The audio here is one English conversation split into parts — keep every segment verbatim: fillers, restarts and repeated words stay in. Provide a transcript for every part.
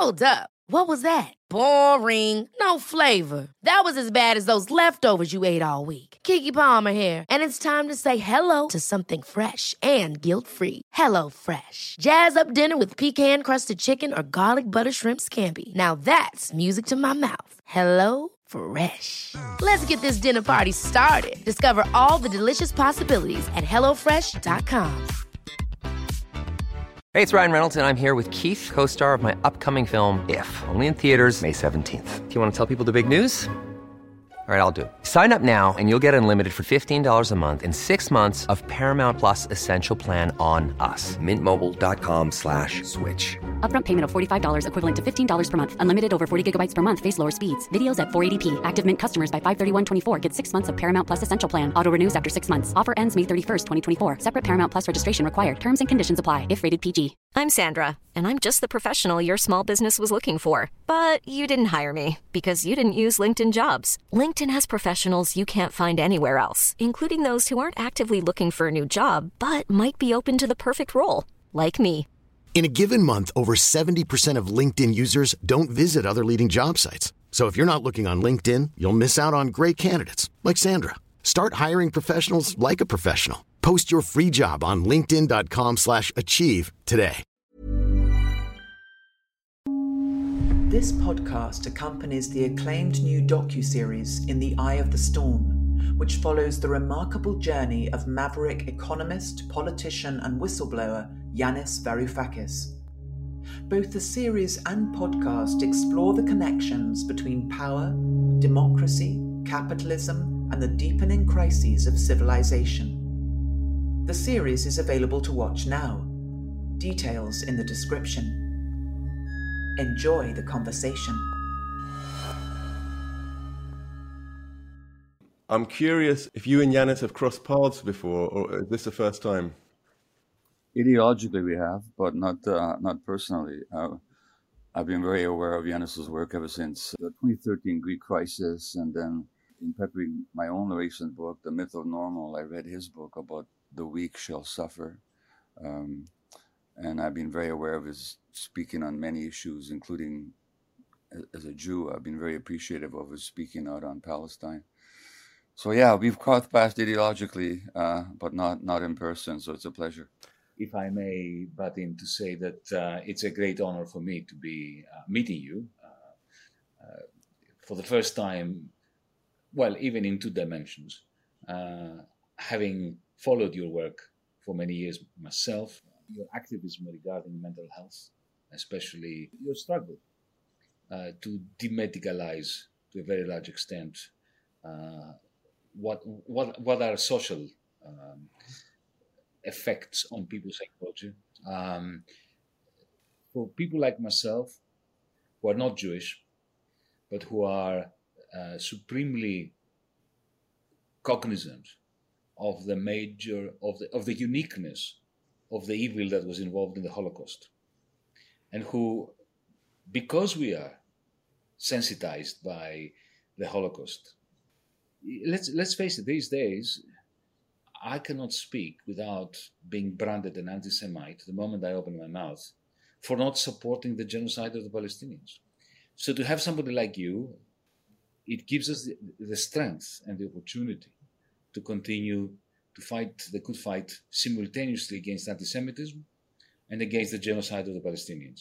Hold up. What was that? Boring. No flavor. That was as bad as those leftovers you ate all week. Keke Palmer here, and it's time to say hello to something fresh and guilt-free. Hello Fresh. Jazz up dinner with pecan-crusted chicken or garlic butter shrimp scampi. Now that's music to my mouth. Hello Fresh. Let's get this dinner party started. Discover all the delicious possibilities at hello fresh dot com. Hey, it's Ryan Reynolds, and I'm here with Keith, co-star of my upcoming film, If, only in theaters May seventeenth. Do you want to tell people the big news? All right, I'll do it. Sign up now and you'll get unlimited for fifteen dollars a month and six months of Paramount Plus Essential Plan on us. Mint Mobile dot com slash switch. Upfront payment of forty-five dollars equivalent to fifteen dollars per month. Unlimited over forty gigabytes per month. Face lower speeds. Videos at four eighty p. Active Mint customers by five thirty-one twenty-four get six months of Paramount Plus Essential Plan. Auto renews after six months. Offer ends May thirty-first, twenty twenty-four. Separate Paramount Plus registration required. Terms and conditions apply if rated P G. I'm Sandra, and I'm just the professional your small business was looking for. But you didn't hire me because you didn't use LinkedIn Jobs. LinkedIn has professionals you can't find anywhere else, including those who aren't actively looking for a new job, but might be open to the perfect role, like me. In a given month, over seventy percent of LinkedIn users don't visit other leading job sites. So if you're not looking on LinkedIn, you'll miss out on great candidates like Sandra. Start hiring professionals like a professional. Post your free job on linkedin dot com slash achieve today. This podcast accompanies the acclaimed new docuseries In the Eye of the Storm, which follows the remarkable journey of maverick economist, politician and whistleblower Yanis Varoufakis. Both the series and podcast explore the connections between power, democracy, capitalism and the deepening crises of civilization. The series is available to watch now. Details in the description. Enjoy the conversation. I'm curious if you and Yanis have crossed paths before, or is this the first time? Ideologically, we have, but not uh, not personally. Uh, I've been very aware of Yanis's work ever since the twenty thirteen Greek crisis, and then in preparing my own recent book, The Myth of Normal, I read his book about the weak shall suffer. Um, and I've been very aware of his speaking on many issues, including as a Jew. I've been very appreciative of his speaking out on Palestine. So yeah, we've crossed paths ideologically, uh, but not, not in person, so it's a pleasure. If I may butt in to say that uh, it's a great honor for me to be uh, meeting you uh, uh, for the first time, well, even in two dimensions, uh, having followed your work for many years myself, your activism regarding mental health, especially your struggle uh, to demedicalize to a very large extent uh, what what what are social um, effects on people's psychology. Um, for people like myself, who are not Jewish, but who are uh, supremely cognizant of the major of the of the uniqueness of the evil that was involved in the Holocaust, and who, because we are sensitized by the Holocaust, let's let's face it, these days I cannot speak without being branded an anti-Semite the moment I open my mouth for not supporting the genocide of the Palestinians. So to have somebody like you, it gives us the, the strength and the opportunity to continue to fight the good fight simultaneously against anti-Semitism and against the genocide of the Palestinians.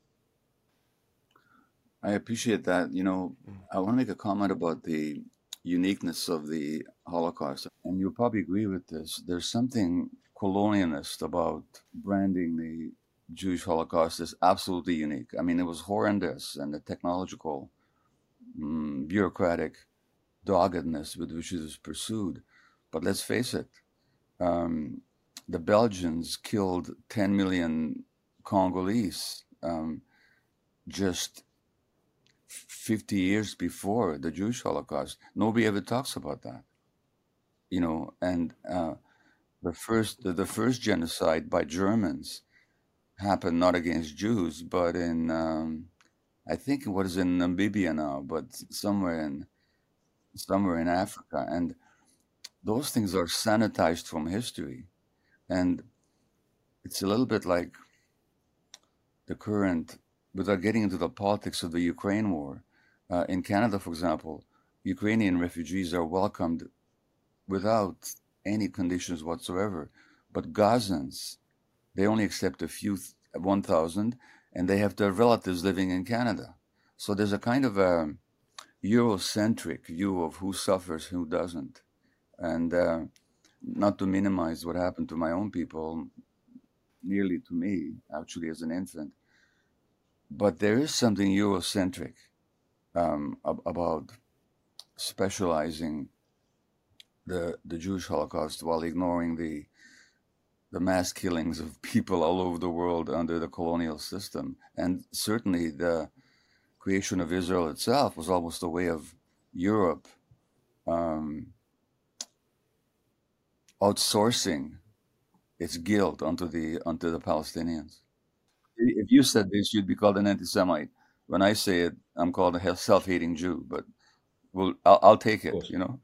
I appreciate that. You know, I want to make a comment about the uniqueness of the Holocaust. And you'll probably agree with this. There's something colonialist about branding the Jewish Holocaust as absolutely unique. I mean, it was horrendous, and the technological, um, bureaucratic doggedness with which it was pursued. But let's face it, um, the Belgians killed ten million Congolese um, just fifty years before the Jewish Holocaust. Nobody ever talks about that, you know. And uh, the first the, the first genocide by Germans happened not against Jews, but in um, I think what is in Namibia now, but somewhere in somewhere in Africa. And those things are sanitized from history. And it's a little bit like the current without getting into the politics of the Ukraine war, uh, in Canada, for example, Ukrainian refugees are welcomed without any conditions whatsoever. But Gazans, they only accept a few, one thousand, and they have their relatives living in Canada. So there's a kind of a Eurocentric view of who suffers, who doesn't. And uh, not to minimize what happened to my own people, nearly to me, actually, as an infant. But there is something Eurocentric um, ab- about specializing the the Jewish Holocaust while ignoring the the mass killings of people all over the world under the colonial system. And certainly the creation of Israel itself was almost a way of Europe um, outsourcing its guilt onto the onto the Palestinians. If you said this, you'd be called an anti-Semite. When I say it, I'm called a self-hating Jew, but well, I'll, I'll take it, you know?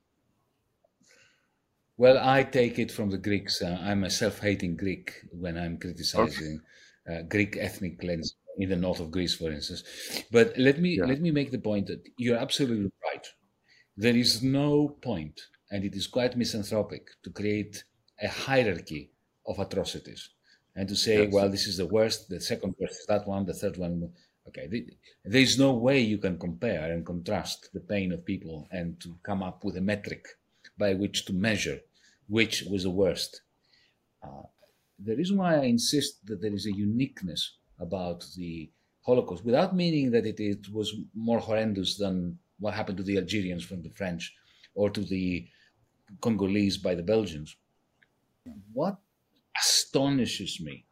Well, I take it from the Greeks. Uh, I'm a self-hating Greek when I'm criticizing okay. uh, Greek ethnic cleansing in the north of Greece, for instance. But let me yeah. let me make the point that you're absolutely right. There is no point, and it is quite misanthropic, to create a hierarchy of atrocities and to say, yes. well, this is the worst, the second worst is that one, the third one. Okay, there is no way you can compare and contrast the pain of people and to come up with a metric by which to measure which was the worst. Uh, the reason why I insist that there is a uniqueness about the Holocaust, without meaning that it, it was more horrendous than what happened to the Algerians from the French or to the Congolese by the Belgians, what astonishes me,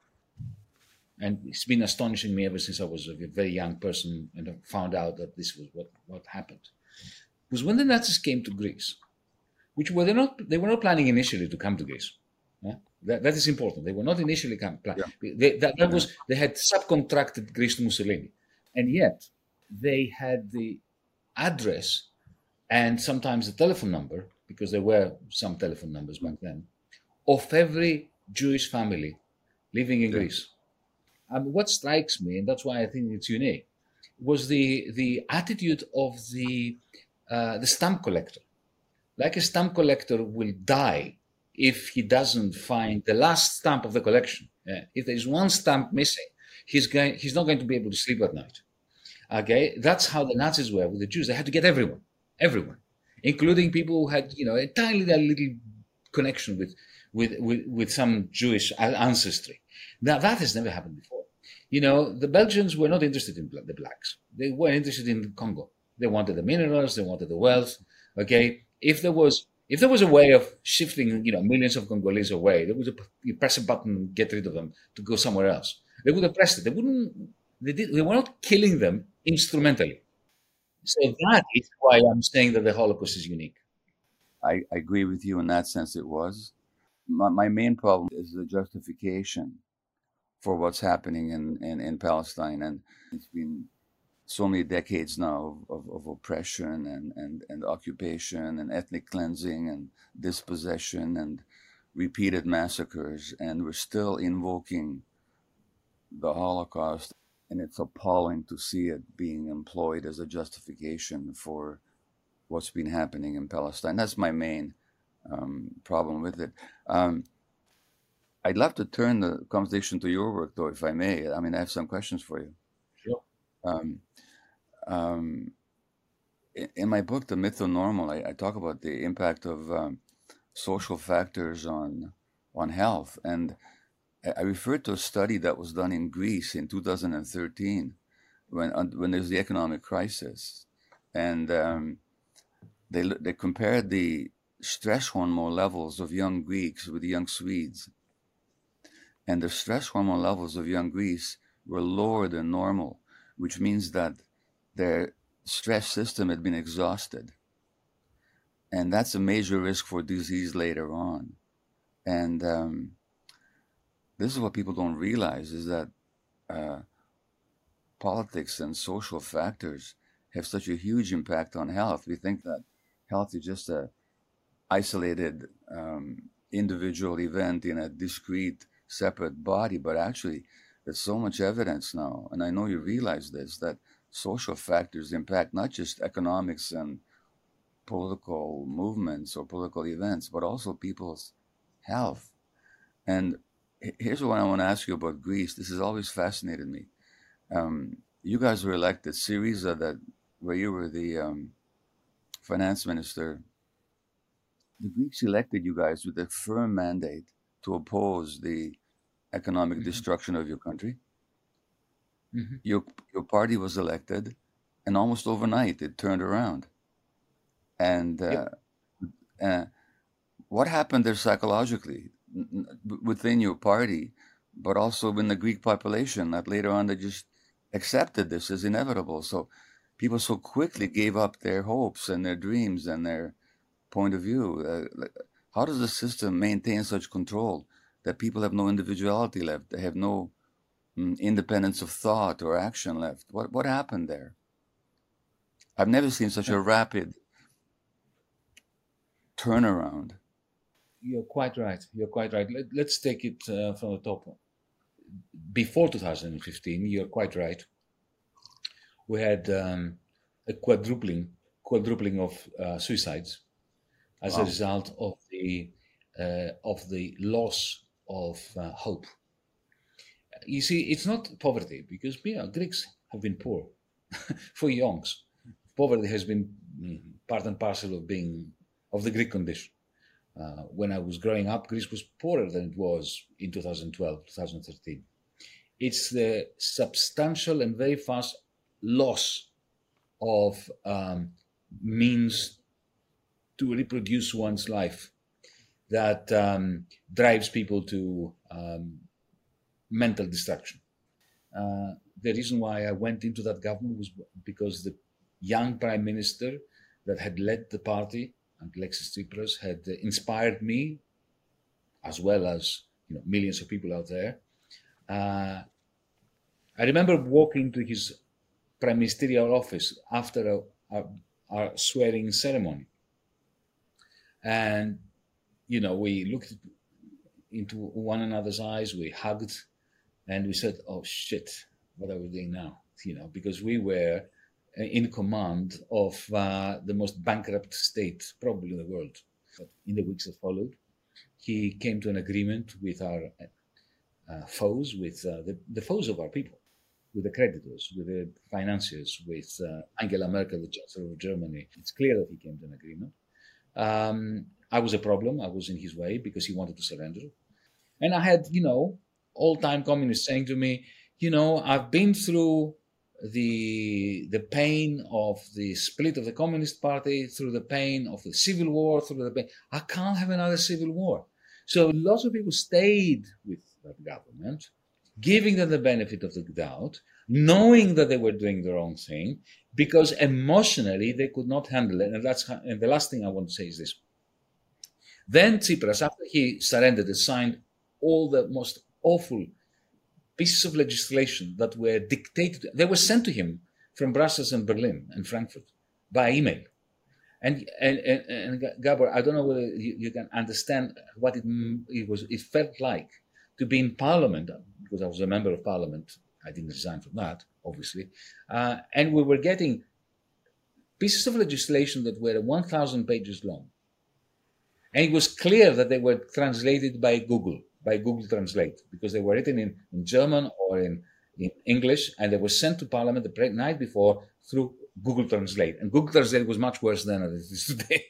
and it's been astonishing me ever since I was a very young person and I found out that this was what, what happened, was when the Nazis came to Greece, which were they not they were not planning initially to come to Greece. Yeah? That, that is important. They were not initially come, planning. Yeah. They, that, that was they had subcontracted Greece to Mussolini, and yet they had the address and sometimes the telephone number, because there were some telephone numbers back then, of every Jewish family living in yeah. Greece. Um, what strikes me, and that's why I think it's unique, was the the attitude of the uh, the stamp collector. Like a stamp collector will die if he doesn't find the last stamp of the collection. Yeah. If there is one stamp missing, he's going he's not going to be able to sleep at night. Okay, that's how the Nazis were with the Jews. They had to get everyone, everyone, including people who had, you know, a tiny little connection with with with, with some Jewish ancestry. Now that has never happened before. You know, the Belgians were not interested in the blacks. They were interested in Congo. They wanted the minerals. They wanted the wealth. Okay, if there was if there was a way of shifting, you know, millions of Congolese away, there was a you press a button and get rid of them to go somewhere else. They would have pressed it. They wouldn't. They did. They were not killing them instrumentally. So that is why I'm saying that the Holocaust is unique. I, I agree with you in that sense. It was my, my main problem is the justification for what's happening in, in, in Palestine. And it's been so many decades now of, of, of oppression and, and, and occupation and ethnic cleansing and dispossession and repeated massacres. And we're still invoking the Holocaust. And it's appalling to see it being employed as a justification for what's been happening in Palestine. That's my main um, problem with it. Um, I'd love to turn the conversation to your work, though, if I may. I mean, I have some questions for you. Sure. Um, um, in, in my book, The Myth of Normal, I, I talk about the impact of um, social factors on on health. And I referred to a study that was done in Greece in two thousand thirteen when when there was the economic crisis. And um, they, they compared the stress hormone levels of young Greeks with young Swedes. And the stress hormone levels of young Greeks were lower than normal, which means that their stress system had been exhausted. And that's a major risk for disease later on. And um, this is what people don't realize, is that uh, politics and social factors have such a huge impact on health. We think that health is just a isolated um, individual event in a discrete, separate body, but actually there's so much evidence now, and I know you realize this, that social factors impact not just economics and political movements or political events, but also people's health. And here's what I want to ask you about Greece. This has always fascinated me. Um, you guys were elected, Syriza, that where you were the um, finance minister. The Greeks elected you guys with a firm mandate to oppose the economic mm-hmm. destruction of your country. Mm-hmm. Your your party was elected, and almost overnight it turned around. And uh, yep. uh, what happened there psychologically within your party, but also in the Greek population, that later on they just accepted this as inevitable? So people so quickly gave up their hopes and their dreams and their point of view. Uh, how does the system maintain such control that people have no individuality left? They have no um, independence of thought or action left. What what happened there? I've never seen such a rapid turnaround. You're quite right. You're quite right. Let, let's take it uh, from the top. Before two thousand fifteen, you're quite right. We had um, a quadrupling, quadrupling of uh, suicides as wow. a result of the uh, of the loss of uh, hope. You see, it's not poverty, because you know, Greeks have been poor for eons. Poverty has been part and parcel of being of the Greek condition. Uh, when I was growing up, Greece was poorer than it was in two thousand twelve, two thousand thirteen. It's the substantial and very fast loss of um, means to reproduce one's life that um, drives people to um, mental destruction. Uh, the reason why I went into that government was because the young prime minister that had led the party, and Alexis Tsipras, had uh, inspired me, as well as you know millions of people out there. Uh, I remember walking to his prime ministerial office after our swearing ceremony, and you know we looked into one another's eyes, we hugged, and we said, "Oh shit, what are we doing now?" You know, because we were in command of uh, the most bankrupt state probably in the world. But in the weeks that followed, he came to an agreement with our uh, foes, with uh, the, the foes of our people, with the creditors, with the financiers, with uh, Angela Merkel, the Chancellor of Germany. It's clear that he came to an agreement. Um, I was a problem. I was in his way because he wanted to surrender. And I had, you know, old-time communists saying to me, you know, I've been through the the pain of the split of the Communist Party, through the pain of the civil war, through the pain. I can't have another civil war. So lots of people stayed with that government, giving them the benefit of the doubt, knowing that they were doing the wrong thing, because emotionally they could not handle it. And that's and the last thing I want to say is this. Then Tsipras, after he surrendered and signed all the most awful pieces of legislation that were dictated, they were sent to him from Brussels and Berlin and Frankfurt by email. And and, and, and Gabor, I don't know whether you, you can understand what it, it was. It felt like to be in Parliament, because I was a member of Parliament. I didn't resign from that, obviously. Uh, and we were getting pieces of legislation that were one thousand pages long. And it was clear that they were translated by Google. by Google Translate, because they were written in, in German or in, in English, and they were sent to Parliament the night before through Google Translate. And Google Translate was much worse than it is today.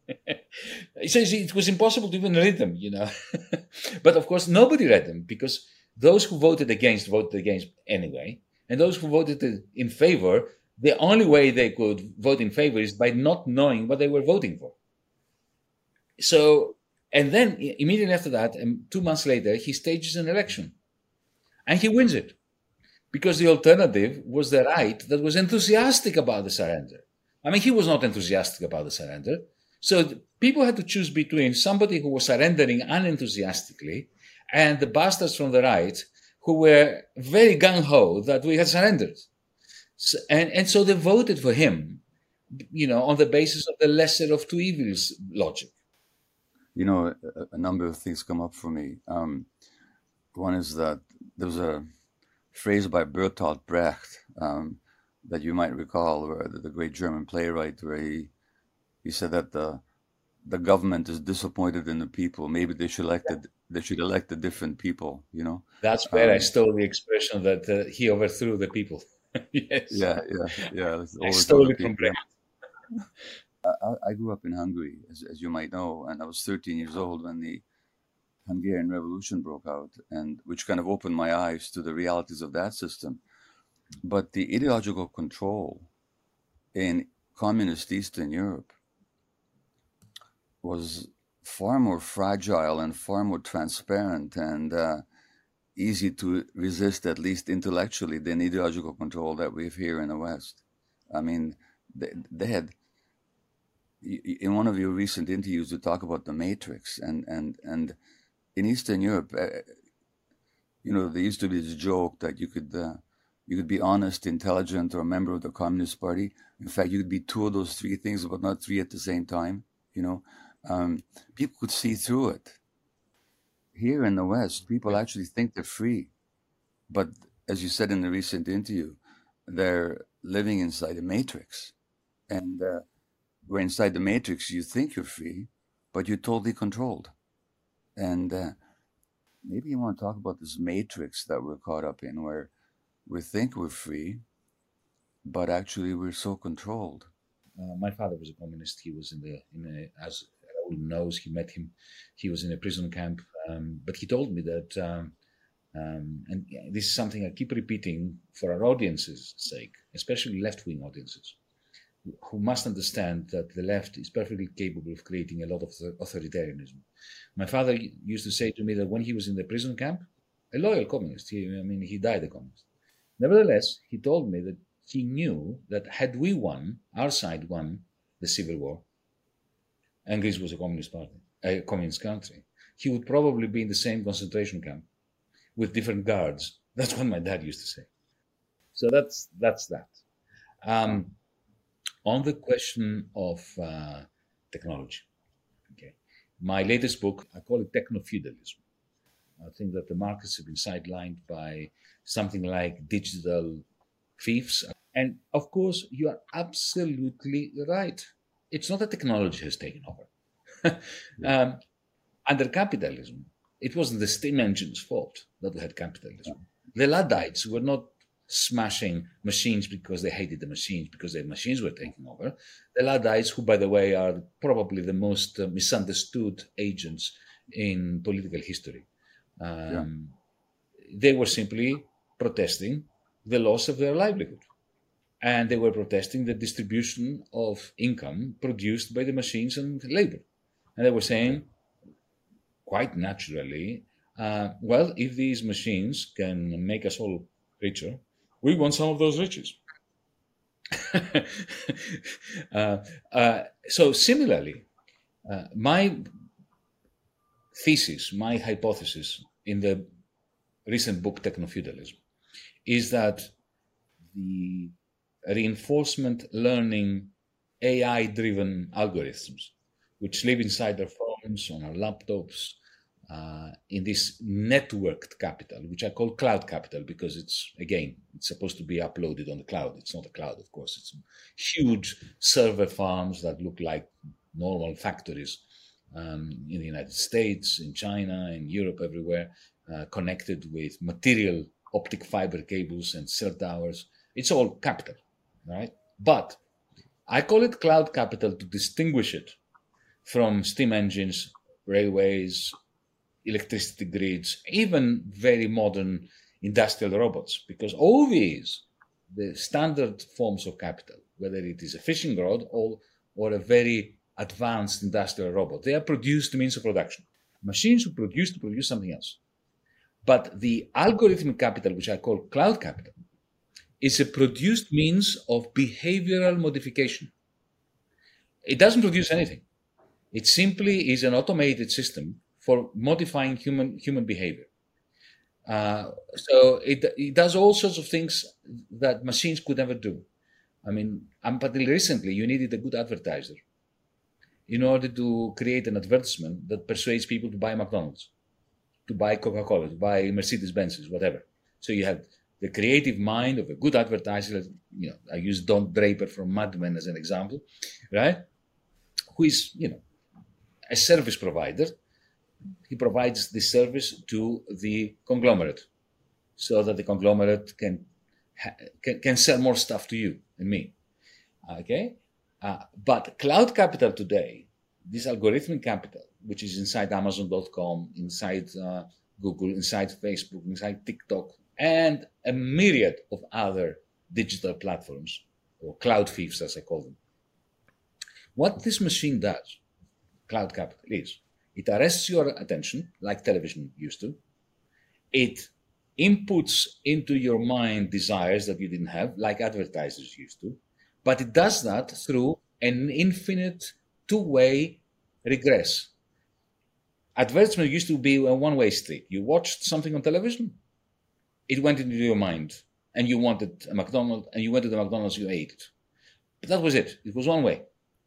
It says it was impossible to even read them, you know. But of course, nobody read them, because those who voted against voted against anyway. And those who voted in favor, the only way they could vote in favor is by not knowing what they were voting for. So, and then immediately after that, and two months later, he stages an election. And he wins it. Because the alternative was the right that was enthusiastic about the surrender. I mean, he was not enthusiastic about the surrender. So people had to choose between somebody who was surrendering unenthusiastically and the bastards from the right who were very gung-ho that we had surrendered. So, and, and so they voted for him, you know, on the basis of the lesser of two evils logic. You know, a, a number of things come up for me. Um, one is that there was a phrase by Bertolt Brecht um, that you might recall, where the, the great German playwright, where he, he said that the the government is disappointed in the people. Maybe they should elect a, they should elect a different people. You know, that's where um, I stole the expression that uh, he overthrew the people. Yes. Yeah, yeah, yeah. I stole it from Brecht. I, I grew up in Hungary, as, as you might know, and I was thirteen years old when the Hungarian Revolution broke out, and which kind of opened my eyes to the realities of that system. But the ideological control in communist Eastern Europe was far more fragile and far more transparent and uh, easy to resist, at least intellectually, than ideological control that we have here in the West. I mean, they, they had, in one of your recent interviews, you talk about the Matrix, and, and, and in Eastern Europe, uh, you know, there used to be this joke that you could uh, you could be honest, intelligent, or a member of the Communist Party. In fact, you could be two of those three things, but not three at the same time. You know, um, people could see through it. Here in the West, people actually think they're free, but as you said in the recent interview, they're living inside a matrix, and uh, where inside the matrix you think you're free, but you're totally controlled. And uh, maybe you want to talk about this matrix that we're caught up in, where we think we're free, but actually we're so controlled. Uh, my father was a communist. He was in the, in a, as Raoul knows, he met him. He was in a prison camp. Um, but he told me that, um, um, and this is something I keep repeating for our audience's sake, especially left-wing audiences, who must understand that the left is perfectly capable of creating a lot of authoritarianism. My father used to say to me that when he was in the prison camp, a loyal communist, he, I mean, he died a communist. Nevertheless, he told me that he knew that had we won, our side won the civil war, and Greece was a communist party, a communist country, he would probably be in the same concentration camp with different guards. That's what my dad used to say. So that's that's that. Um, on the question of uh, technology, okay, my latest book, I call it techno-feudalism. I think that the markets have been sidelined by something like digital thieves. And of course, you are absolutely right. It's not that technology has taken over. um, under capitalism, it wasn't the steam engine's fault that we had capitalism. The Luddites were not smashing machines because they hated the machines, because the machines were taking over. The Luddites, who, by the way, are probably the most uh, misunderstood agents in political history, um, yeah. they were simply protesting the loss of their livelihood. And they were protesting the distribution of income produced by the machines and labor. And they were saying, quite naturally, uh, well, if these machines can make us all richer, we want some of those riches. uh, uh, so similarly, uh, my thesis, my hypothesis in the recent book, Techno-Feudalism, is that the reinforcement learning A I-driven algorithms, which live inside our phones, on our laptops, uh, in this networked capital, which I call cloud capital, because it's, again, it's supposed to be uploaded on the cloud. It's not a cloud, of course. It's huge server farms that look like normal factories um, in the United States, in China, in Europe, everywhere, uh, connected with material optic fiber cables and cell towers. It's all capital, right? But I call it cloud capital to distinguish it from steam engines, railways, electricity grids, even very modern industrial robots, because all these, the standard forms of capital, whether it is a fishing rod or, or a very advanced industrial robot, they are produced means of production. Machines were produced to produce something else. But the algorithmic capital, which I call cloud capital, is a produced means of behavioral modification. It doesn't produce anything. It simply is an automated system for modifying human human behavior. Uh, so it, it does all sorts of things that machines could never do. I mean, up until recently, you needed a good advertiser in order to create an advertisement that persuades people to buy McDonald's, to buy Coca-Cola, to buy Mercedes-Benzes, whatever. So you had the creative mind of a good advertiser, you know, I use Don Draper from Mad Men as an example, right? Who is, you know, a service provider. He provides the service to the conglomerate so that the conglomerate can can, can sell more stuff to you and me, okay? Uh, but cloud capital today, this algorithmic capital, which is inside Amazon dot com, inside uh, Google, inside Facebook, inside TikTok, and a myriad of other digital platforms, or cloud thieves as I call them. What this machine does, cloud capital, is it arrests your attention like television used to. It inputs into your mind desires that you didn't have, like advertisers used to. But it does that through an infinite two-way regress. Advertisement used to be a one-way street. You watched something on television, it went into your mind, and you wanted a McDonald's, and you went to the McDonald's, you ate it. But that was it. It was one way.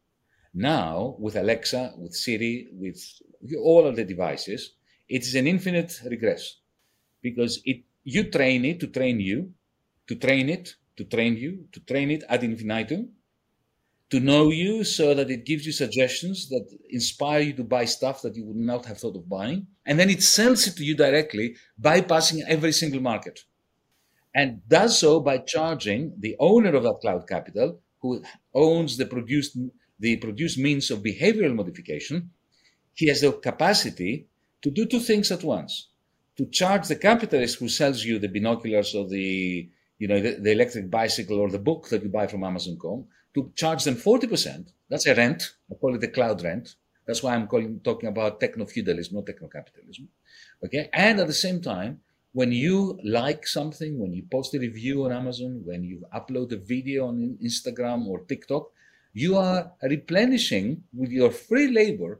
Now, with Alexa, with Siri, with all of the devices, it is an infinite regress, because it you train it to train you, to train it, to train you, to train it ad infinitum, to know you so that it gives you suggestions that inspire you to buy stuff that you would not have thought of buying. And then it sells it to you directly, bypassing every single market. And does so by charging the owner of that cloud capital, who owns the produced, the produced means of behavioral modification. He has the capacity to do two things at once. To charge the capitalist who sells you the binoculars or the you know, the, the electric bicycle or the book that you buy from Amazon dot com, to charge them forty percent. That's a rent. I call it the cloud rent. That's why I'm calling, talking about techno-feudalism, not techno-capitalism. Okay? And at the same time, when you like something, when you post a review on Amazon, when you upload a video on Instagram or TikTok, you are replenishing with your free labor.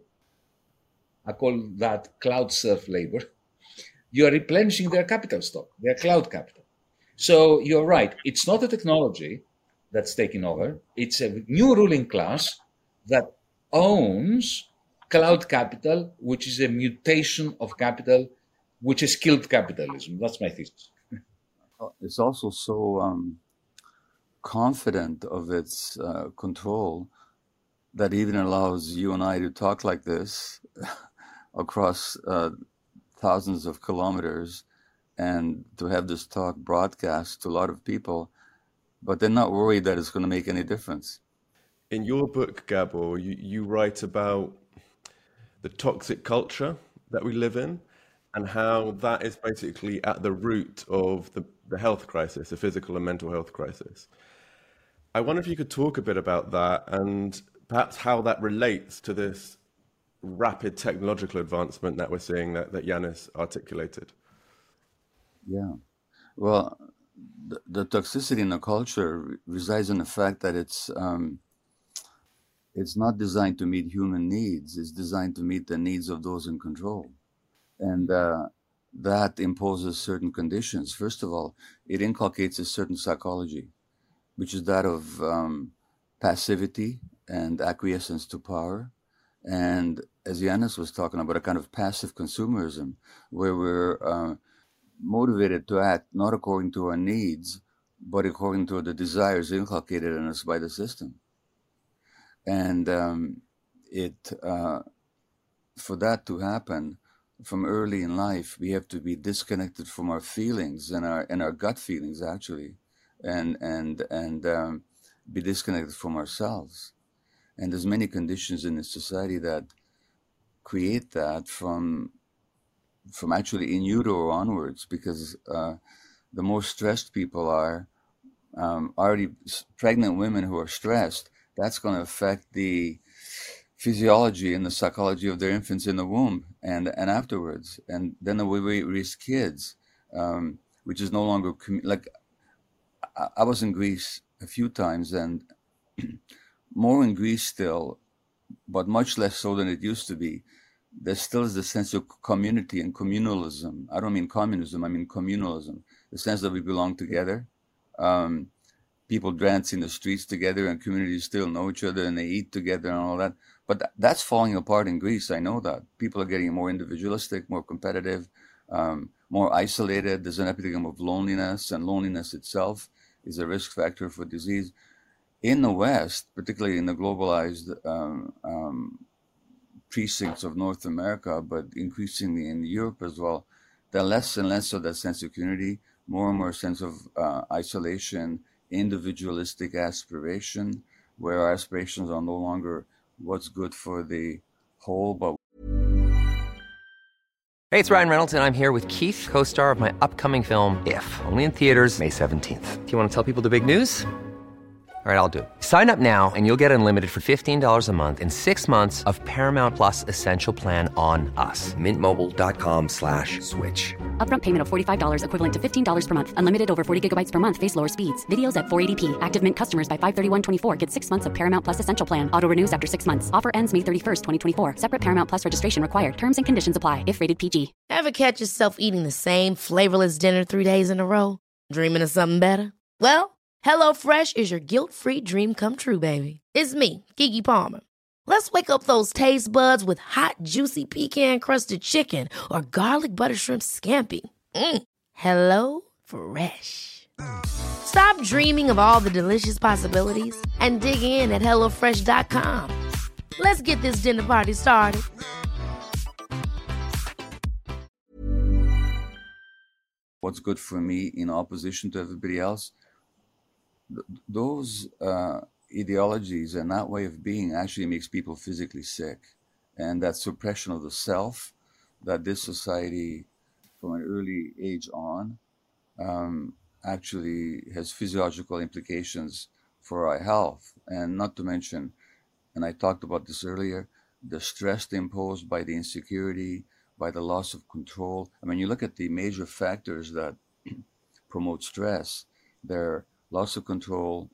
I call that cloud surf labor. You are replenishing their capital stock, their cloud capital. So you're right. It's not a technology that's taking over. It's a new ruling class that owns cloud capital, which is a mutation of capital, which is killed capitalism. That's my thesis. It's also so um, confident of its uh, control that even allows you and I to talk like this across uh, thousands of kilometers, and to have this talk broadcast to a lot of people, but they're not worried that it's going to make any difference. In your book, Gabor, you, you write about the toxic culture that we live in and how that is basically at the root of the, the health crisis, the physical and mental health crisis. I wonder if you could talk a bit about that and perhaps how that relates to this rapid technological advancement that we're seeing that, that Yanis articulated. Yeah. Well, the, the toxicity in the culture resides in the fact that it's um, it's not designed to meet human needs. It's designed to meet the needs of those in control. And uh, that imposes certain conditions. First of all, it inculcates a certain psychology, which is that of um, passivity and acquiescence to power. And as Yanis was talking about, a kind of passive consumerism, where we're uh, motivated to act not according to our needs, but according to the desires inculcated in us by the system. And um, it, uh, for that to happen, from early in life, we have to be disconnected from our feelings and our and our gut feelings, actually, and and and um, be disconnected from ourselves. And there's many conditions in this society that create that from from actually in utero onwards, because uh, the more stressed people are, um, already pregnant women who are stressed, that's going to affect the physiology and the psychology of their infants in the womb and, and afterwards. And then the way we raise kids, um, which is no longer, commu- like, I, I was in Greece a few times, and more in Greece still, but much less so than it used to be. There still is the sense of community and communalism. I don't mean communism, I mean communalism. The sense that we belong together. Um, people dance in the streets together, and communities still know each other, and they eat together and all that. But th- that's falling apart in Greece. I know that. People are getting more individualistic, more competitive, um, more isolated. There's an epidemic of loneliness, and loneliness itself is a risk factor for disease. In the West, particularly in the globalized um, um, precincts of North America, but increasingly in Europe as well, there are less and less of that sense of community, more and more sense of uh, isolation, individualistic aspiration, where our aspirations are no longer what's good for the whole, but... Hey, it's Ryan Reynolds, and I'm here with Keith, co-star of my upcoming film, If, only in theaters May seventeenth. Do you want to tell people the big news? All right, I'll do it. Sign up now and you'll get unlimited for fifteen dollars a month and six months of Paramount Plus Essential Plan on us. Mint Mobile dot com slash switch. Upfront payment of forty-five dollars equivalent to fifteen dollars per month. Unlimited over forty gigabytes per month. Face lower speeds. Videos at four eighty p. Active Mint customers by five thirty-one twenty-four get six months of Paramount Plus Essential Plan. Auto renews after six months. Offer ends May thirty-first, twenty twenty-four. Separate Paramount Plus registration required. Terms and conditions apply if rated P G. Ever catch yourself eating the same flavorless dinner three days in a row? Dreaming of something better? Well, HelloFresh is your guilt-free dream come true, baby. It's me, Keke Palmer. Let's wake up those taste buds with hot, juicy pecan-crusted chicken or garlic butter shrimp scampi. Mm. Hello Fresh. Stop dreaming of all the delicious possibilities and dig in at hello fresh dot com. Let's get this dinner party started. What's good for me in opposition to everybody else? Those uh, ideologies and that way of being actually makes people physically sick. And that suppression of the self that this society, from an early age on, um, actually has physiological implications for our health. And not to mention, and I talked about this earlier, the stress imposed by the insecurity, by the loss of control. I mean, you look at the major factors that promote stress, they're loss of control,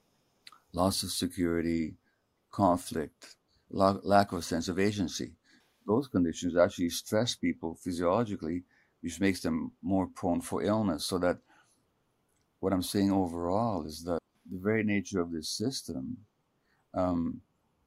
loss of security, conflict, la- lack of a sense of agency. Those conditions actually stress people physiologically, which makes them more prone for illness. So that what I'm saying overall is that the very nature of this system um,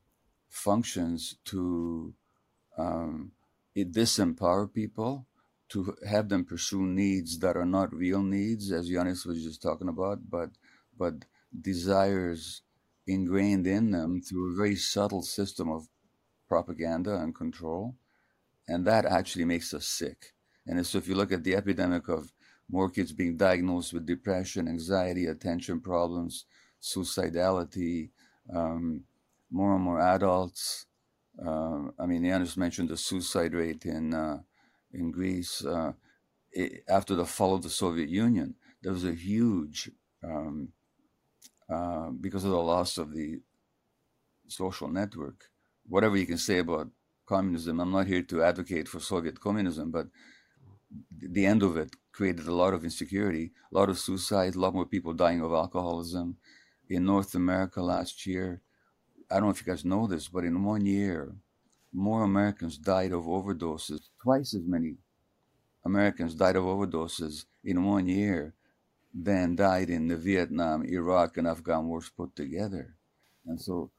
functions to um, it disempower people, to have them pursue needs that are not real needs, as Yannis was just talking about, but but desires ingrained in them through a very subtle system of propaganda and control. And that actually makes us sick. And so if you look at the epidemic of more kids being diagnosed with depression, anxiety, attention problems, suicidality, um, more and more adults. Uh, I mean, Yannis mentioned the suicide rate in uh, in Greece. Uh, it, after the fall of the Soviet Union, there was a huge, um, uh, because of the loss of the social network, whatever you can say about communism, I'm not here to advocate for Soviet communism, but the end of it created a lot of insecurity, a lot of suicides, a lot more people dying of alcoholism. In North America last year, I don't know if you guys know this, but in one year, more Americans died of overdoses. Twice as many Americans died of overdoses in one year than died in the Vietnam, Iraq, and Afghan wars put together. And so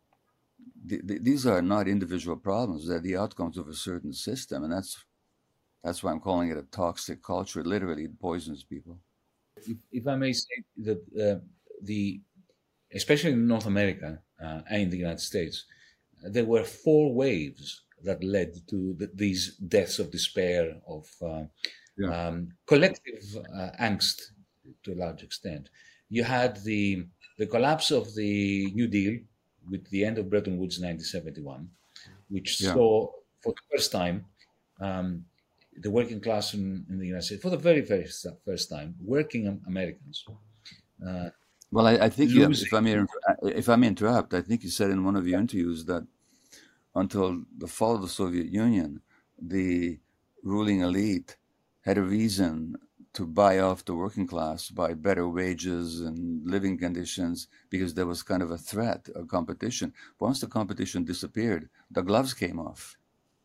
th- th- these are not individual problems. They're the outcomes of a certain system. And that's that's why I'm calling it a toxic culture. Literally, it poisons people. If, if I may say that uh, the, especially in North America uh, and in the United States, there were four waves that led to the, these deaths of despair, of uh, yeah. um, collective uh, angst to a large extent. You had the the collapse of the New Deal with the end of Bretton Woods in nineteen seventy-one, which yeah. saw for the first time um, the working class in, in the United States, for the very, very first time, working Americans. Uh, well, I, I think, you, if, I may, if I may interrupt, I think you said in one of your interviews that until the fall of the Soviet Union, the ruling elite had a reason to buy off the working class by better wages and living conditions because there was kind of a threat, a competition. Once the competition disappeared, the gloves came off.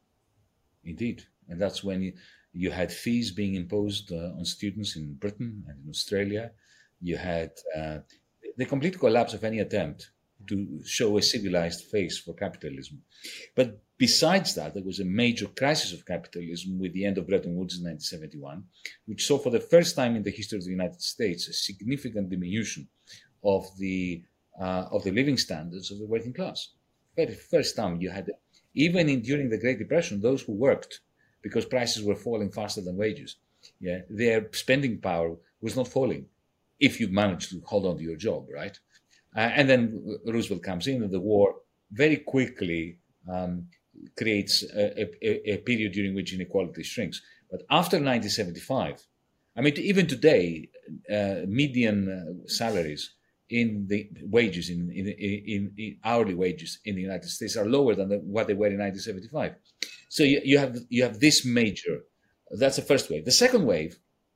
Indeed. And that's when you, you had fees being imposed uh, on students in Britain and in Australia. You had uh, the complete collapse of any attempt to show a civilized face for capitalism. But Besides that, there was a major crisis of capitalism with the end of Bretton Woods in nineteen seventy-one, which saw for the first time in the history of the United States a significant diminution of the uh, of the living standards of the working class. Very first time you had, even in during the Great Depression, those who worked, because prices were falling faster than wages, yeah, their spending power was not falling if you managed to hold on to your job, right? Uh, and then Roosevelt comes in, and the war very quickly um, creates a, a, a period during which inequality shrinks. But after nineteen seventy-five, I mean, even today, uh, median uh, salaries in the wages, in, in, in, in hourly wages in the United States are lower than the, what they were in nineteen seventy-five. So you, you have you have this major, that's the first wave. The second wave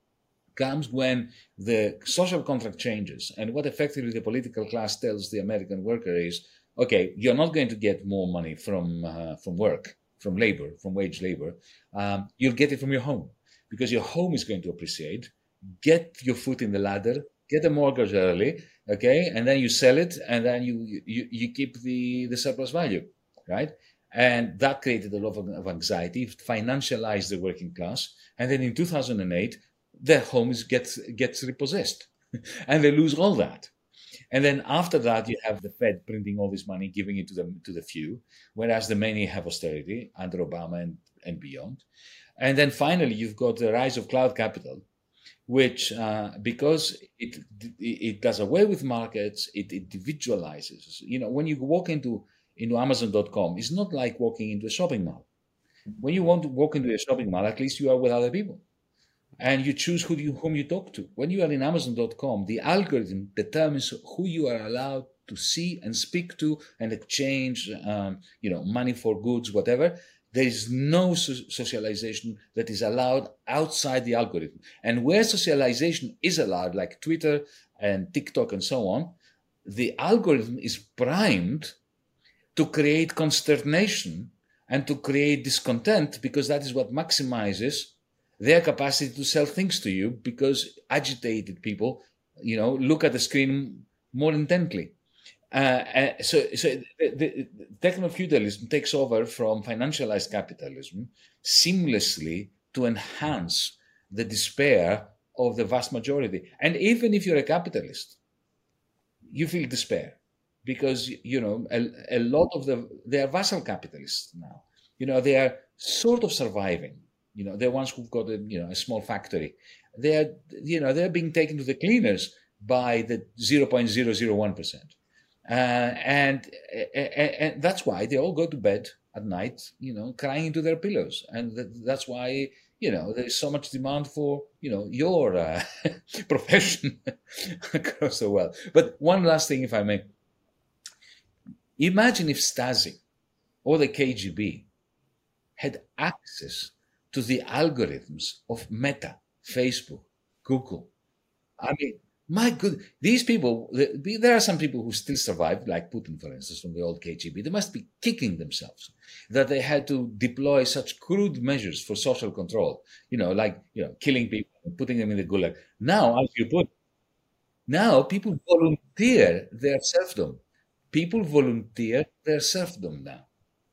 comes when the social contract changes, and what effectively the political class tells the American worker is, okay, you're not going to get more money from uh, from work, from labor, from wage labor. Um, you'll get it from your home, because your home is going to appreciate. Get your foot in the ladder, get a mortgage early, okay, and then you sell it, and then you you, you keep the, the surplus value, right? And that created a lot of anxiety, financialized the working class, and then in two thousand eight, their homes gets gets repossessed, and they lose all that. And then after that, you have the Fed printing all this money, giving it to the to the few, whereas the many have austerity under Obama and, and beyond. And then finally, you've got the rise of cloud capital, which uh, because it it does away with markets, it individualizes. You know, when you walk into into Amazon dot com, it's not like walking into a shopping mall. When you want to walk into a shopping mall, at least you are with other people, and you choose who you, whom you talk to. When you are in Amazon dot com, the algorithm determines who you are allowed to see and speak to and exchange, um, you know, money for goods, whatever. There is no so- socialization that is allowed outside the algorithm. And where socialization is allowed, like Twitter and TikTok and so on, the algorithm is primed to create consternation and to create discontent, because that is what maximizes their capacity to sell things to you, because agitated people, you know, look at the screen more intently. Uh, uh, so, so the, the techno-feudalism takes over from financialized capitalism seamlessly to enhance the despair of the vast majority. And even if you're a capitalist, you feel despair, because, you know, a, a lot of the, they are vassal capitalists now. You know, they are sort of surviving. You know, they're ones who've got a, you know, a small factory. They're, you know, they're being taken to the cleaners by the zero point zero zero one percent. Uh, and, and, and that's why they all go to bed at night, you know, crying into their pillows. And that, that's why, you know, there's so much demand for, you know, your uh, profession across the world. But one last thing, if I may. Imagine if Stasi or the K G B had access to the algorithms of Meta, Facebook, Google. I mean, my good, these people, there are some people who still survive, like Putin, for instance, from the old K G B. They must be kicking themselves that they had to deploy such crude measures for social control, you know, like, you know, killing people and putting them in the gulag. Now, as you put, now people volunteer their serfdom. People volunteer their serfdom now.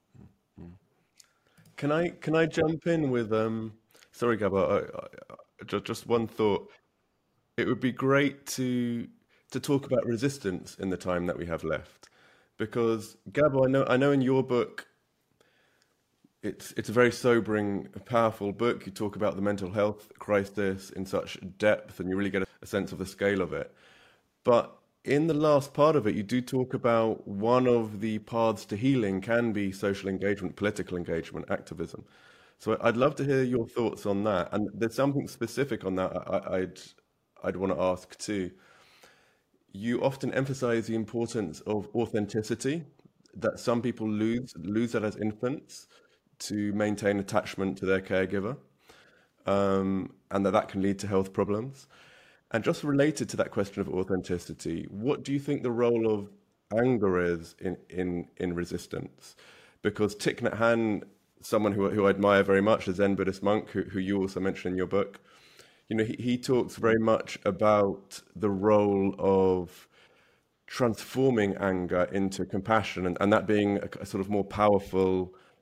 Can I can I jump in with um? Sorry, Gabor. I, I, just just one thought. It would be great to to talk about resistance in the time that we have left, because Gabor, I know I know in your book, it's it's a very sobering, powerful book. You talk about the mental health crisis in such depth, and you really get a, a sense of the scale of it. But in the last part of it, you do talk about one of the paths to healing can be social engagement, political engagement, activism. So I'd love to hear your thoughts on that. And there's something specific on that I, I'd I'd want to ask too. You often emphasize the importance of authenticity, that some people lose lose that as infants to maintain attachment to their caregiver, um, and that that can lead to health problems. And just related to that question of authenticity, what do you think the role of anger is in, in, in resistance? Because Thich Nhat Hanh, someone who, who I admire very much, a Zen Buddhist monk, who, who you also mentioned in your book, you know, he, he talks very much about the role of transforming anger into compassion, and, and that being a, a sort of more powerful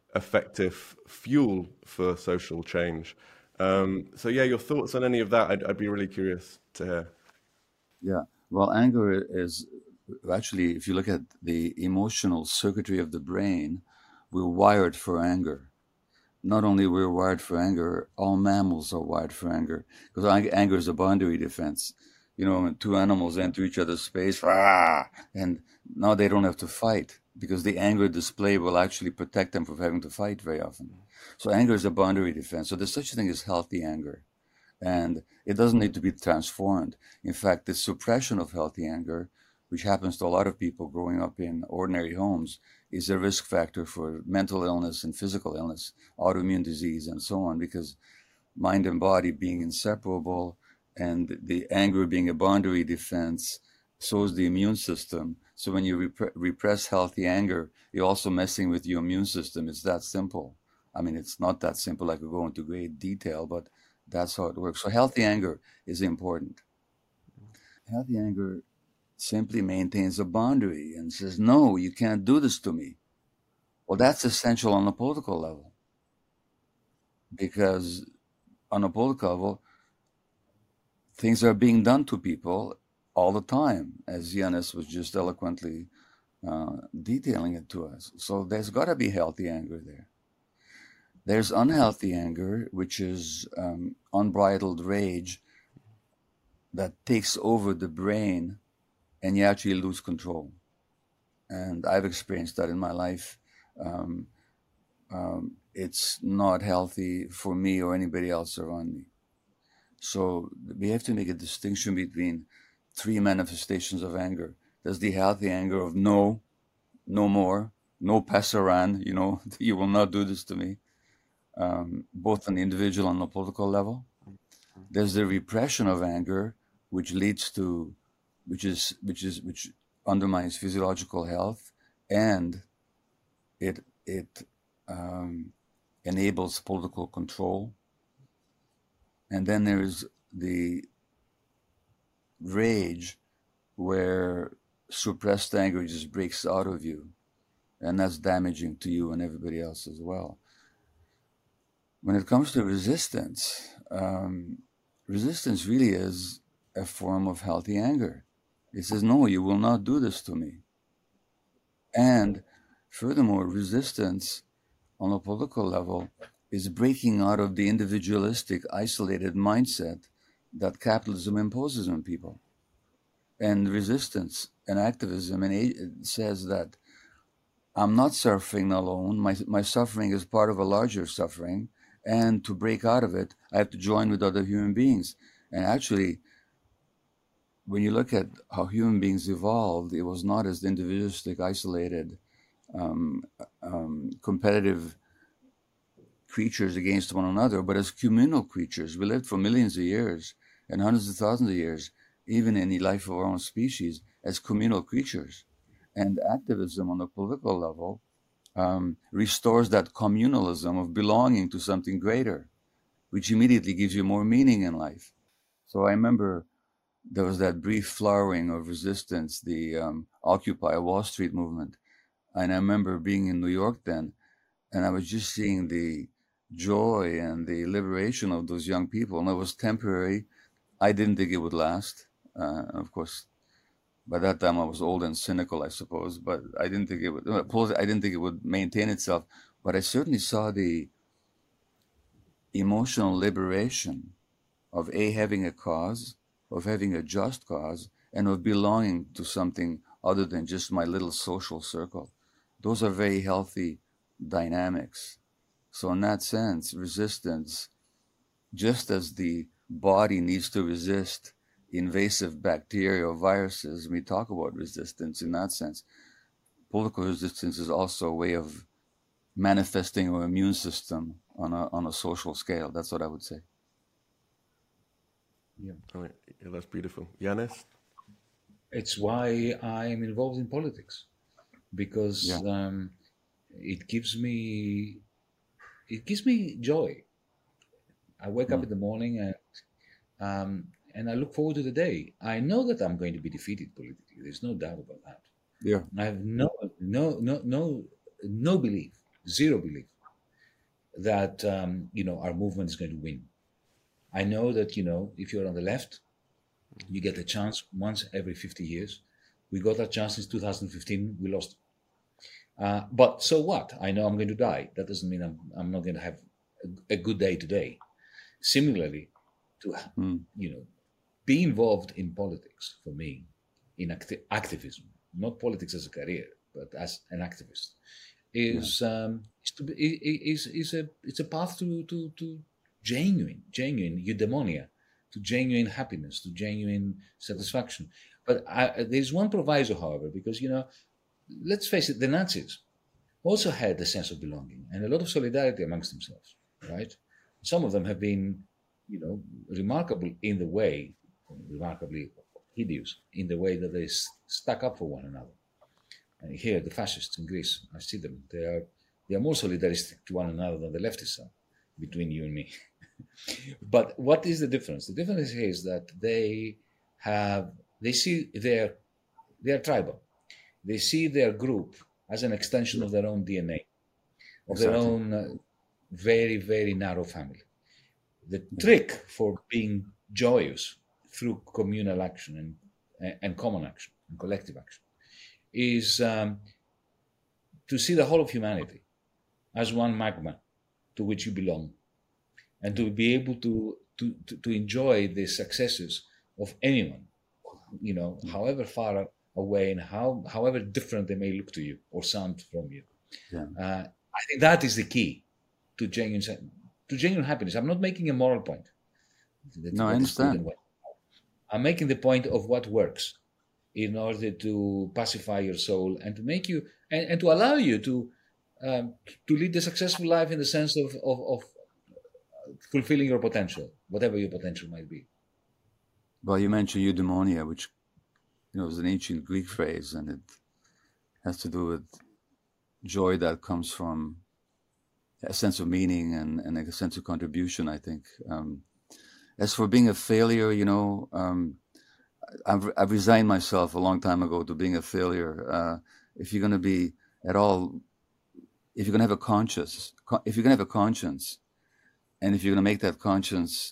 effective fuel for social change. Um, so yeah, your thoughts on any of that? I'd, I'd be really curious to hear. Yeah, well, anger is actually, if you look at the emotional circuitry of the brain, we're wired for anger. Not only we're wired for anger, all mammals are wired for anger, because anger is a boundary defense. You know, when two animals enter each other's space, rah, and now they don't have to fight, because the anger display will actually protect them from having to fight very often. So anger is a boundary defense. So there's such a thing as healthy anger. And it doesn't need to be transformed. In fact, the suppression of healthy anger, which happens to a lot of people growing up in ordinary homes, is a risk factor for mental illness and physical illness, autoimmune disease, and so on, because mind and body being inseparable and the anger being a boundary defense, so is the immune system. So when you rep- repress healthy anger, you're also messing with your immune system. It's that simple. I mean, it's not that simple. I could go into great detail, but that's how it works. So healthy anger is important. Healthy anger simply maintains a boundary and says, no, you can't do this to me. Well, that's essential on a political level, because on a political level, things are being done to people all the time, as Yanis was just eloquently uh, detailing it to us. So there's got to be healthy anger there. There's unhealthy anger, which is um, unbridled rage that takes over the brain, and you actually lose control. And I've experienced that in my life. Um, um, it's not healthy for me or anybody else around me. So we have to make a distinction between three manifestations of anger. There's the healthy anger of no, no more, no passaran, you know, you will not do this to me, um, both on the individual and the political level. There's the repression of anger, which leads to, which is, which is, which undermines physiological health, and it it um, enables political control. And then there is the rage, where suppressed anger just breaks out of you, and that's damaging to you and everybody else as well. When it comes to resistance, um, resistance really is a form of healthy anger. It says, no, you will not do this to me. And furthermore, resistance on a political level is breaking out of the individualistic, isolated mindset that capitalism imposes on people. And resistance and activism and it says that I'm not suffering alone. My, my suffering is part of a larger suffering. And to break out of it, I have to join with other human beings. And actually, when you look at how human beings evolved, it was not as individualistic, isolated, um, um, competitive creatures against one another, but as communal creatures. We lived for millions of years and hundreds of thousands of years, even in the life of our own species, as communal creatures. And activism on the political level um, restores that communalism of belonging to something greater, which immediately gives you more meaning in life. So I remember there was that brief flowering of resistance, the um, Occupy Wall Street movement. And I remember being in New York then, and I was just seeing the joy and the liberation of those young people. And it was temporary. I didn't think it would last. Uh, of course, by that time I was old and cynical, I suppose, but I didn't think it would, I didn't think it would maintain itself. But I certainly saw the emotional liberation of A, having a cause, of having a just cause, and of belonging to something other than just my little social circle. Those are very healthy dynamics. So in that sense, resistance, just as the body needs to resist invasive bacteria or viruses, we talk about resistance in that sense. Political resistance is also a way of manifesting our immune system on a, on a social scale. That's what I would say. Yeah, oh, yeah, that's beautiful. Yanis? It's why I'm involved in politics, because Yeah. um, it gives me it gives me joy. I wake Mm. up in the morning and um, and I look forward to the day. I know that I'm going to be defeated politically. There's no doubt about that. Yeah. I have no no no no no belief, zero belief that, um, you know, our movement is going to win. I know that, you know, if you're on the left, you get a chance once every fifty years. We got that chance in two thousand fifteen. We lost. Uh, but so what? I know I'm going to die. That doesn't mean I'm, I'm not going to have a, a good day today. Similarly, to, mm. you know, be involved in politics for me, in acti- activism, not politics as a career, but as an activist, is yeah. um, is, to be, is is a it's a path to to to genuine genuine eudaimonia, to genuine happiness, to genuine satisfaction. But I, there's one proviso, however, because, you know, let's face it, the Nazis also had a sense of belonging and a lot of solidarity amongst themselves, right? Some of them have been, you know, remarkable in the way, remarkably hideous in the way that they stuck up for one another. And here, the fascists in Greece, I see them. They are they are more solidaristic to one another than the leftists are, between you and me. But what is the difference? The difference is that they have, they see their, their tribal. They see their group as an extension of their own D N A, of exactly. their own uh, very, very narrow family. The trick for being joyous through communal action and, and common action and collective action is um, to see the whole of humanity as one magma to which you belong, and to be able to, to, to, to enjoy the successes of anyone, you know, however far away and how however different they may look to you or sound from you. Yeah. Uh, I think that is the key to genuine to genuine happiness. I'm not making a moral point. That's no, I understand. I'm making the point of what works in order to pacify your soul and to make you and, and to allow you to um, to lead a successful life in the sense of, of, of fulfilling your potential, whatever your potential might be. Well, you mentioned eudaimonia, which, you know, is an ancient Greek phrase, and it has to do with joy that comes from a sense of meaning and, and a sense of contribution, I think. Um, as for being a failure, you know, um, I've, I've resigned myself a long time ago to being a failure. Uh, if you're going to be at all, if you're going to have a conscience, if you're going to have a conscience, and if you're going to make that conscience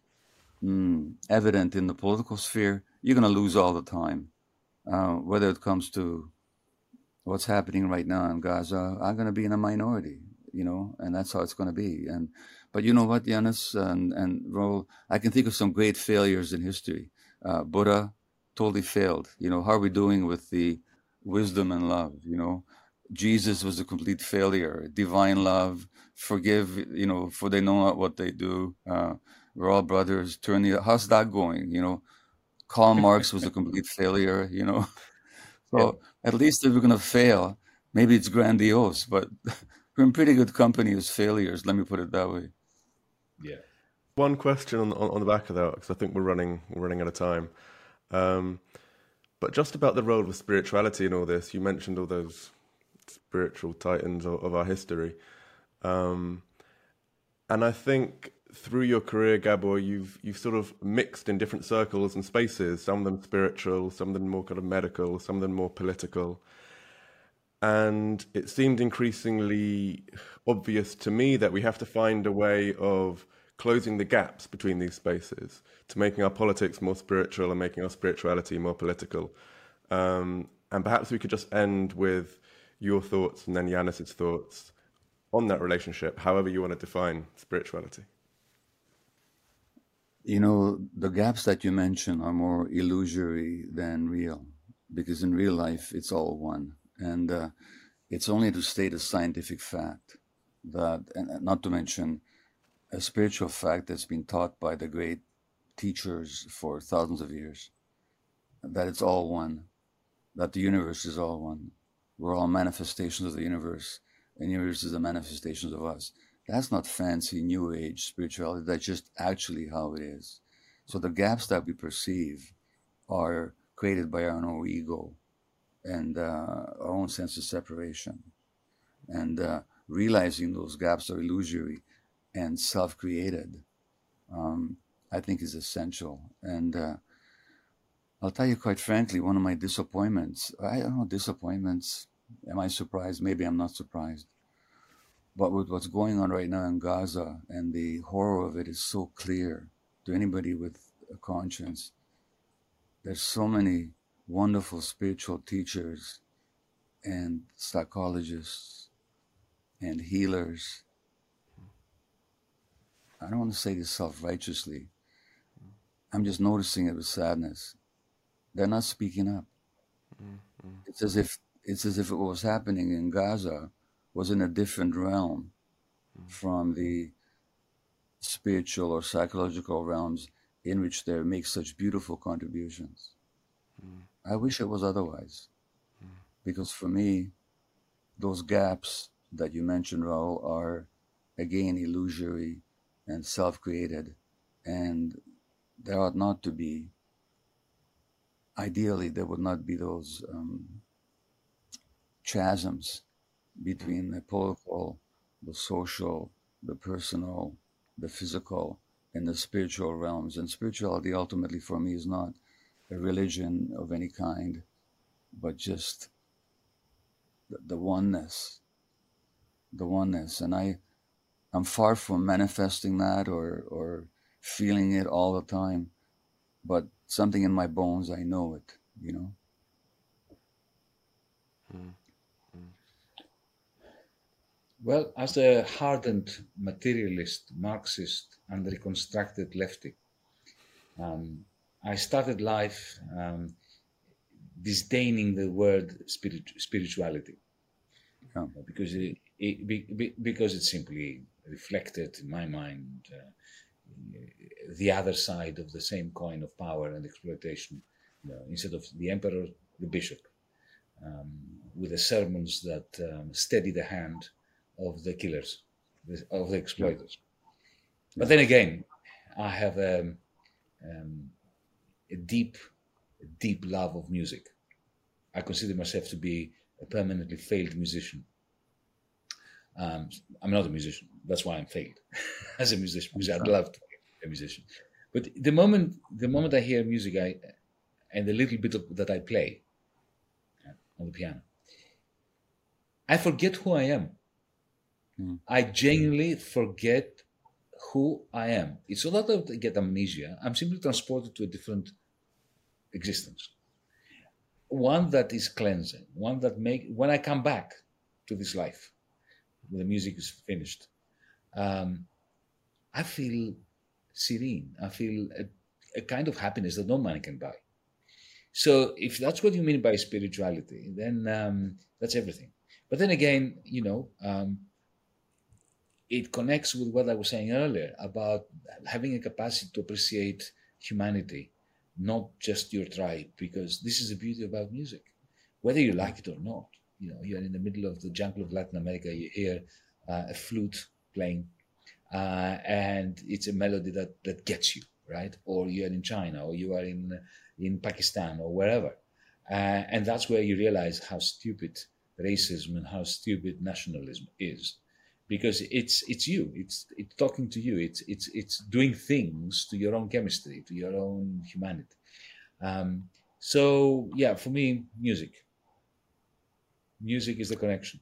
mm, evident in the political sphere, you're going to lose all the time. Uh, whether it comes to what's happening right now in Gaza, I'm going to be in a minority, you know, and that's how it's going to be. And but you know what, Yanis and, and Raul, I can think of some great failures in history. Uh, Buddha totally failed. You know, how are we doing with the wisdom and love? You know, Jesus was a complete failure. Divine love, forgive, you know, for they know not what they do. Uh, we're all brothers. Turn the, how's that going? You know, Karl Marx was a complete failure, you know. So yeah. At least if we're going to fail, maybe it's grandiose, but we're in pretty good company as failures. Let me put it that way. Yeah. One question on, on, on the back of that, because I think we're running we're running out of time. Um, but just about the role of spirituality in all this, you mentioned all those spiritual titans of, of our history. Um, and I think through your career, Gabor, you've you've sort of mixed in different circles and spaces, some of them spiritual, some of them more kind of medical, some of them more political. And it seemed increasingly obvious to me that we have to find a way of closing the gaps between these spaces to making our politics more spiritual and making our spirituality more political. Um, and perhaps we could just end with your thoughts and then Yanis's thoughts on that relationship, however you want to define spirituality. You know, the gaps that you mention are more illusory than real, because in real life, it's all one. And uh, it's only to state a scientific fact that, and not to mention a spiritual fact that's been taught by the great teachers for thousands of years, that it's all one, that the universe is all one. We're all manifestations of the universe, and the universe is the manifestations of us. That's not fancy New Age spirituality. That's just actually how it is. So the gaps that we perceive are created by our own ego and uh, our own sense of separation. And uh, realizing those gaps are illusory and self-created, um, I think is essential. And uh, I'll tell you quite frankly, one of my disappointments, I don't know, disappointments, am I surprised? Maybe I'm not surprised. But with what's going on right now in Gaza and the horror of it is so clear to anybody with a conscience. There's so many wonderful spiritual teachers and psychologists and healers. I don't want to say this self-righteously. I'm just noticing it with sadness. They're not speaking up. Mm-hmm. It's as if it's as if what was happening in Gaza was in a different realm mm-hmm. from the spiritual or psychological realms in which they make such beautiful contributions. Mm-hmm. I wish it was otherwise. Mm-hmm. Because for me, those gaps that you mentioned, Raul, are again illusory and self-created, and there ought not to be, ideally there would not be those um, chasms between the political, the social, the personal, the physical, and the spiritual realms. And spirituality ultimately for me is not a religion of any kind, but just the, the oneness, the oneness. And I, I'm far from manifesting that or, or feeling it all the time, but something in my bones, I know it, you know? Mm. Well, as a hardened materialist, Marxist, and reconstructed lefty, um, I started life um, disdaining the word spirit, spirituality, yeah. because it, it be, because it simply reflected in my mind uh, the other side of the same coin of power and exploitation. You know, instead of the emperor, the bishop, um, with the sermons that um, steady the hand of the killers, of the exploiters. Yeah. But then again, I have a, um, a deep, a deep love of music. I consider myself to be a permanently failed musician. Um, I'm not a musician. That's why I'm failed as a musician, because I'd love to be a musician. But the moment, the moment I hear music, I, and the little bit of, that I play on the piano, I forget who I am. Mm. I genuinely forget who I am. It's not that I get amnesia. I'm simply transported to a different existence. One that is cleansing, one that make, when I come back to this life, when the music is finished, um, I feel serene. I feel a, a kind of happiness that no money can buy. So if that's what you mean by spirituality, then um, that's everything. But then again, you know, um, it connects with what I was saying earlier about having a capacity to appreciate humanity, not just your tribe, because this is the beauty about music. Whether you like it or not, you know, you're in the middle of the jungle of Latin America, you hear uh, a flute playing, uh, and it's a melody that, that gets you, right? Or you're in China, or you are in, in Pakistan, or wherever. Uh, and that's where you realize how stupid racism and how stupid nationalism is. Because it's it's you, it's it's talking to you, it's it's it's doing things to your own chemistry, to your own humanity. Um, so yeah, for me, music. Music is the connection.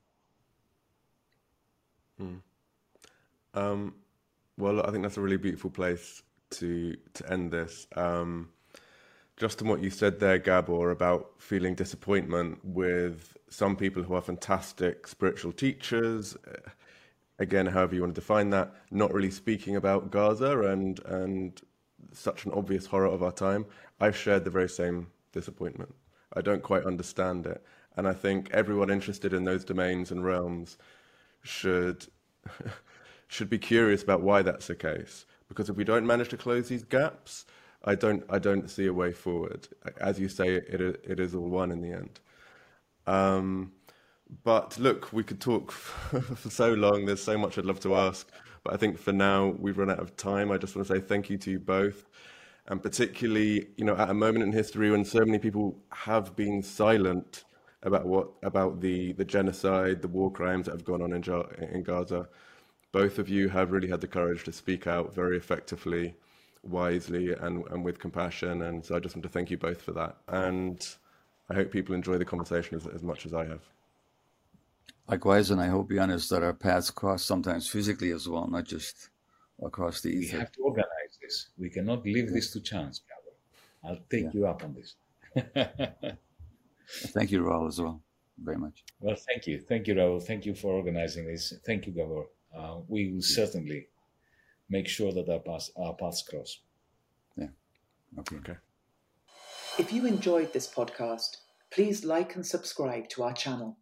Hmm. Um, well, I think that's a really beautiful place to to end this. Um, just on what you said there, Gabor, about feeling disappointment with some people who are fantastic spiritual teachers. Again, however you want to define that, not really speaking about Gaza and and such an obvious horror of our time. I've shared the very same disappointment. I don't quite understand it. And I think everyone interested in those domains and realms should should be curious about why that's the case. Because if we don't manage to close these gaps, I don't I don't see a way forward. As you say, it it is all one in the end. Um, But look, we could talk for so long. There's so much I'd love to ask. But I think for now, we've run out of time. I just want to say thank you to you both. And particularly, you know, at a moment in history when so many people have been silent about what about the, the genocide, the war crimes that have gone on in, in Gaza, both of you have really had the courage to speak out very effectively, wisely, and, and with compassion. And so I just want to thank you both for that. And I hope people enjoy the conversation as, as much as I have. Likewise, and I hope, Yanis, that our paths cross sometimes physically as well, not just across the ether. We have to organize this. We cannot leave yeah. this to chance, Gabor. I'll take yeah. you up on this. Thank you, Raul, as well, very much. Well, thank you. Thank you, Raul. Thank you for organizing this. Thank you, Gabor. Uh, we will certainly make sure that our paths, our paths cross. Yeah. Okay. Okay. If you enjoyed this podcast, please like and subscribe to our channel.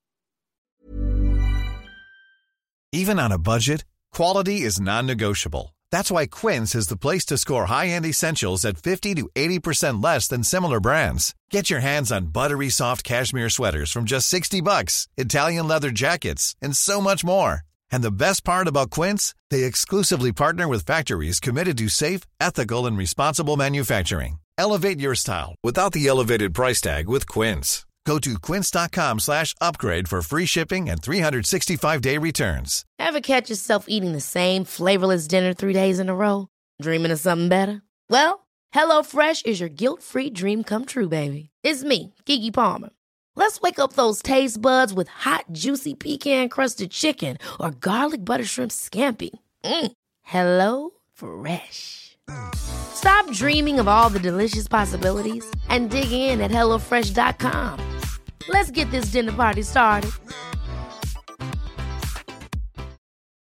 Even on a budget, quality is non-negotiable. That's why Quince is the place to score high-end essentials at fifty to eighty percent less than similar brands. Get your hands on buttery soft cashmere sweaters from just sixty bucks, Italian leather jackets, and so much more. And the best part about Quince, they exclusively partner with factories committed to safe, ethical, and responsible manufacturing. Elevate your style without the elevated price tag with Quince. Go to quince.com slash upgrade for free shipping and three sixty-five day returns. Ever catch yourself eating the same flavorless dinner three days in a row? Dreaming of something better? Well, HelloFresh is your guilt-free dream come true, baby. It's me, Keke Palmer. Let's wake up those taste buds with hot, juicy pecan-crusted chicken or garlic butter shrimp scampi. Mm. Hello Fresh. Stop dreaming of all the delicious possibilities and dig in at HelloFresh dot com. Let's get this dinner party started.